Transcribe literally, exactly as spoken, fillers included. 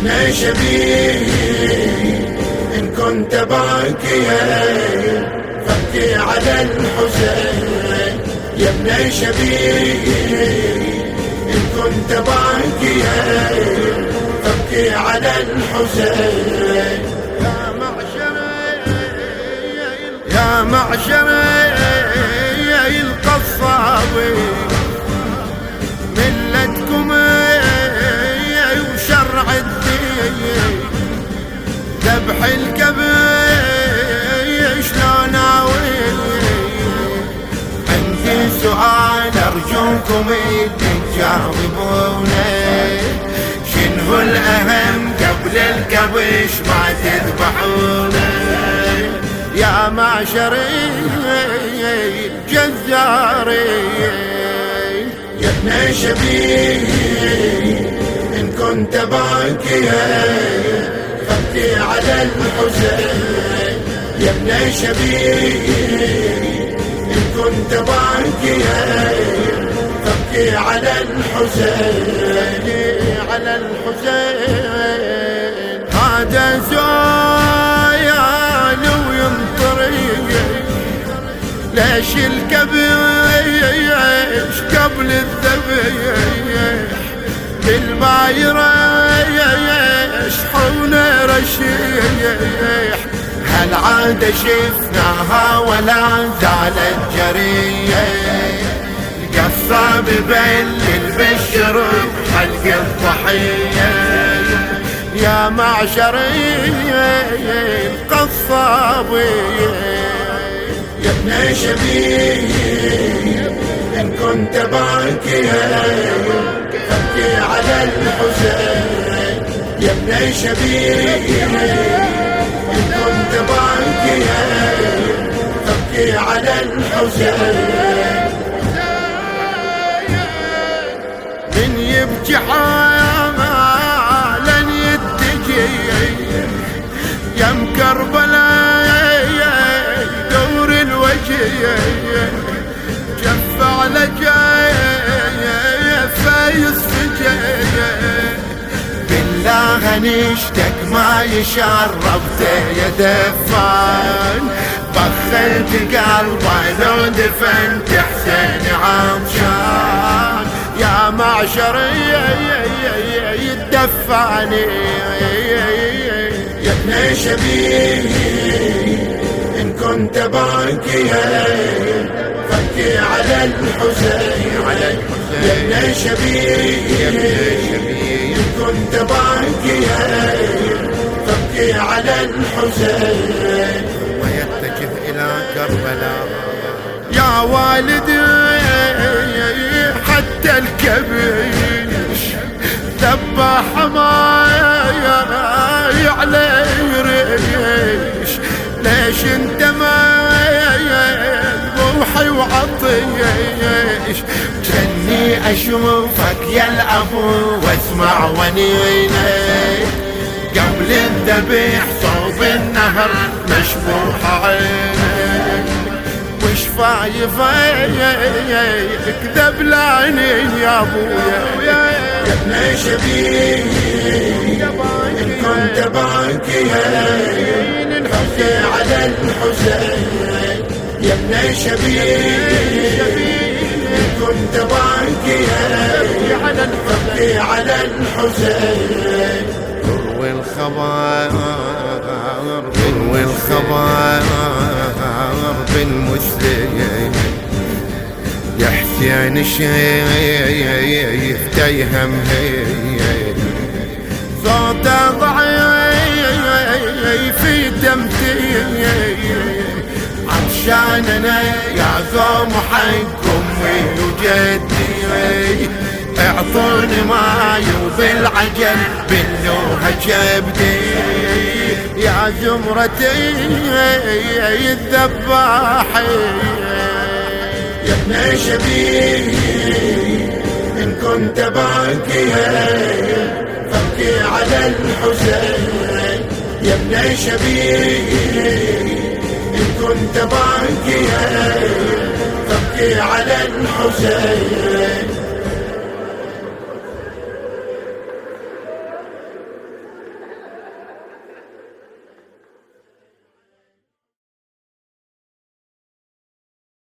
ابن شبيه إن كنت باكيا فابكي على الحسين. يا ابن شبيه إن كنت باكيا فابكي على الحسين. يا معشر يا معشر القصابين ملتكم وشرع الدين ذبح الكبش شلون اوي. عندي سؤال ارجوكم تجاوبوني، شنو الاهم قبل الكبش ما تذبحونه؟ يا معشري الجزارين يا ابن شبيه إن كنت باكيا فابكي على الحسين. يا ابن شبيه إن كنت باكيا فابكي على الحسين. على الحسين هذا زويان وينطري، ليش الكبش قبل الذبيح بالبايرة يشحون رشيح؟ هالعادة شفناها ولا زالت جرية، القصاب بلل بالشرب حلق الضحية. يا معشري القصابين يا ابن شبيه إن كنت باكيا فابكي على الحسين. يا ابن شبيه إن كنت باكيا فابكي على الحسين. من يبكي حالا يتجي يم كربلاء دور الوجه جف على جاي فايز فجاي. بالله نشتك ما يشربته يا دفان، بخلت قلبي لو دفنت حسين عطشان. يا معشري يدفعني يا ابن شبيه إن كنت باكيا فابكي على الحسين. يا ابن شبيه إن كنت باكيا فابكي على الحسين. ويتجه إلى كربلاء يا والدي حتى الكبش ذبح حمايا على ريش، ليش انت ما روحي وعطيش؟ جني اشوفك يا الابو واسمع ونينك قبل الذبح صوب النهر مشبوح عينك. وش فايفك ذب العينين يا ابويا يا ابن شبيه إن كنت باكيا فابكي على الحسين. يا ابن شبيه إن كنت باكيا فابكي على الحسين. روي الخبر روي الخبر بالمسلم يا حسين شايف تيهم صوت ضعيف في دمتي عطشاننا يا قوم حق امي وجدي، اعطوني ماي وبالعجل باللوها جبدي. يا زمرتي الذباحين يا ابن شبيه إن كنت باكيا فابكي على الحسين. يا ابن شبيه إن كنت باكيا فابكي على الحسين.